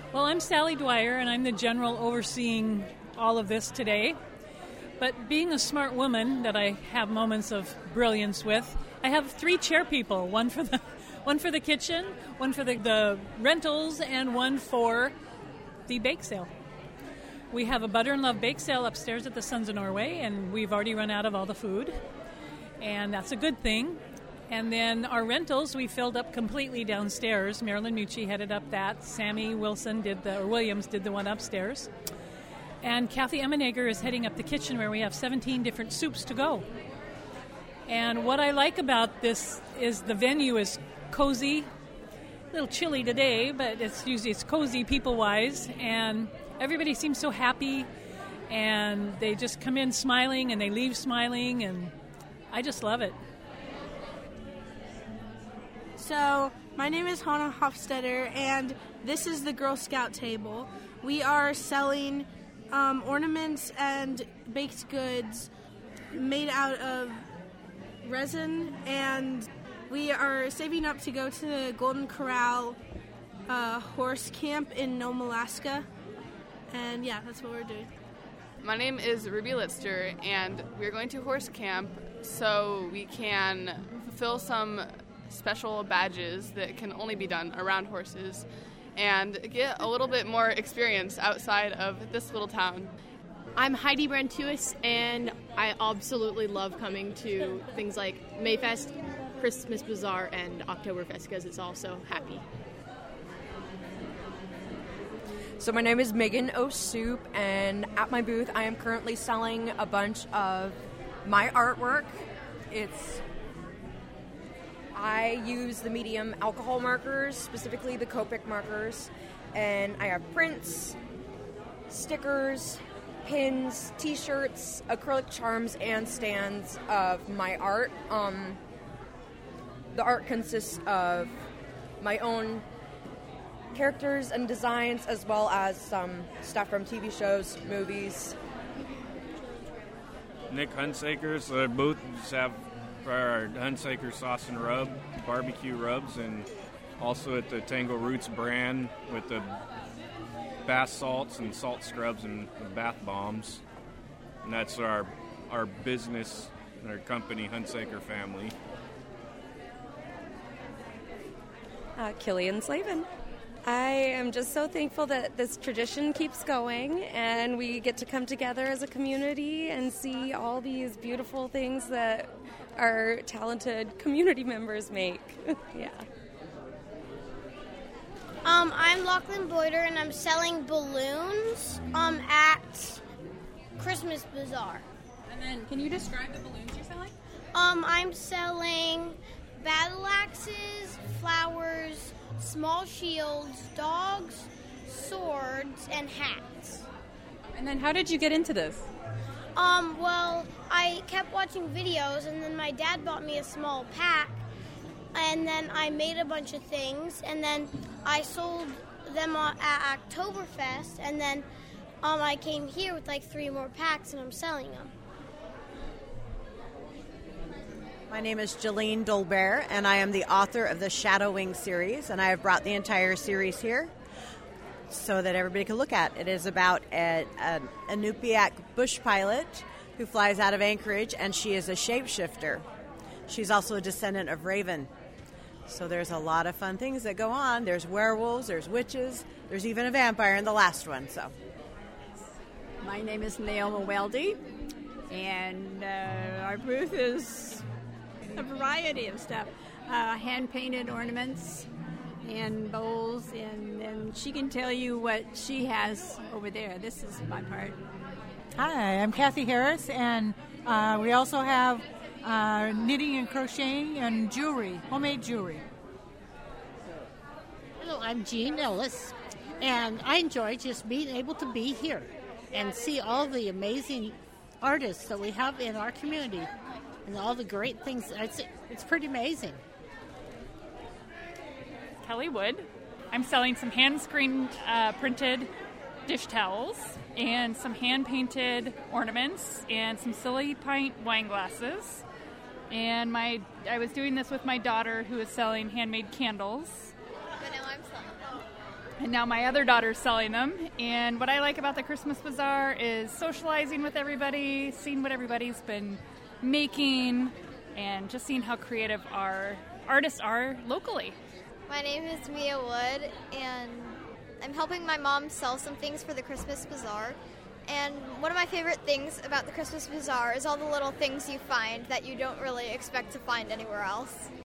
Well, I'm Sally Dwyer, and I'm the general overseeing all of this today. But being a smart woman that I have moments of brilliance with, I have 3 chair people, one for the kitchen, one for the rentals, and one for the bake sale. We have a Butter and Love bake sale upstairs at the Sons of Norway, and we've already run out of all the food, and that's a good thing. And then our rentals, we filled up completely downstairs. Marilyn Mucci headed up that. Sammy Williams did the one upstairs. And Kathy Emmenegger is heading up the kitchen where we have 17 different soups to go. And what I like about this is the venue is cozy. A little chilly today, but it's cozy people-wise. And everybody seems so happy. And they just come in smiling and they leave smiling. And I just love it. So, my name is Hannah Hofstetter, and this is the Girl Scout table. We are selling ornaments and baked goods made out of resin, and we are saving up to go to the Golden Corral horse camp in Nome, Alaska. And yeah, that's what we're doing. My name is Ruby Litster, and we're going to horse camp so we can fulfill some special badges that can only be done around horses and get a little bit more experience outside of this little town. I'm Heidi Brantuis, and I absolutely love coming to things like Mayfest, Christmas Bazaar, and Oktoberfest because it's all so happy. So my name is Megan O'Soup, and at my booth I am currently selling a bunch of my artwork. I use the medium alcohol markers, specifically the Copic markers, and I have prints, stickers, pins, t-shirts, acrylic charms, and stands of my art. The art consists of my own characters and designs, as well as some stuff from TV shows, movies. Nick Hunsaker's booth have our Hunsaker sauce and rub, barbecue rubs, and also at the Tango Roots brand with the bath salts and salt scrubs and the bath bombs. And that's our business, our company, Hunsaker Family. Killian Slavin. I am just so thankful that this tradition keeps going and we get to come together as a community and see all these beautiful things that our talented community members make. Yeah. I'm Lachlan Boyder, and I'm selling balloons at Christmas Bazaar. And then, can you describe the balloons you're selling? I'm selling battle axes, flowers, small shields, dogs, swords, and hats. And then how did you get into this? Well, I kept watching videos, and then my dad bought me a small pack, and then I made a bunch of things, and then I sold them at Oktoberfest, and then I came here with like 3 more packs, and I'm selling them. My name is Jolene Dolbear, and I am the author of the Shadowwing series, and I have brought the entire series here so that everybody can look at. It is about an Inupiaq bush pilot who flies out of Anchorage, and she is a shapeshifter. She's also a descendant of Raven. So there's a lot of fun things that go on. There's werewolves, there's witches, there's even a vampire in the last one. So, my name is Naomi Weldy, and our booth is a variety of stuff. Hand-painted ornaments and bowls, and she can tell you what she has over there. This is my part. Hi, I'm Kathy Harris, and we also have knitting and crocheting and jewelry, homemade jewelry. Hello, I'm Jean Ellis, and I enjoy just being able to be here and see all the amazing artists that we have in our community and all the great things. It's pretty amazing. Kelly Wood. I'm selling some hand-screen printed dish towels and some hand-painted ornaments and some Silly Pint wine glasses. And I was doing this with my daughter, who is selling handmade candles. And now my other daughter's selling them. And what I like about the Christmas Bazaar is socializing with everybody, seeing what everybody's been making, and just seeing how creative our artists are locally. My name is Mia Wood, and I'm helping my mom sell some things for the Christmas Bazaar. And one of my favorite things about the Christmas Bazaar is all the little things you find that you don't really expect to find anywhere else.